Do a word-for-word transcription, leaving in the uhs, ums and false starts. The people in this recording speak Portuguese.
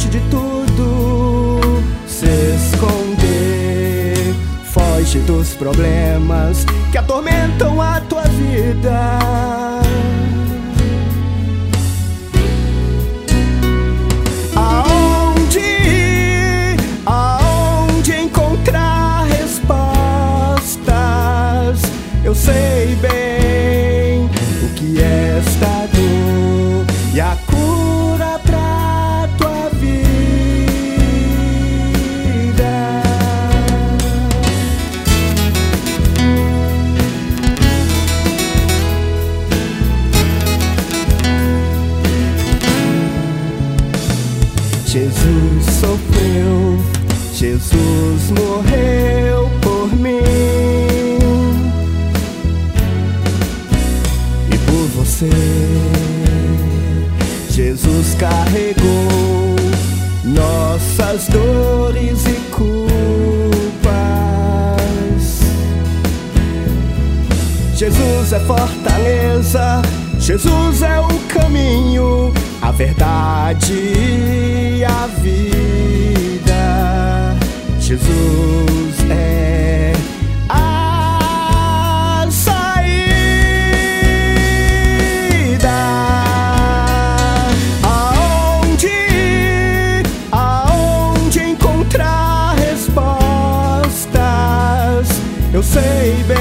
de tudo se esconder. Foge dos problemas que atormentam a tua vida. Aonde ir? Aonde encontrar respostas? Eu sei bem o que é esta dor e a cura pra tua vida. Jesus sofreu, Jesus morreu por mim e por você. Jesus carregou nossas dores e culpas. Jesus é fortaleza, Jesus é o caminho, a verdade e a vida. Jesus é a saída. Aonde ir? Aonde encontrar respostas? Eu sei bem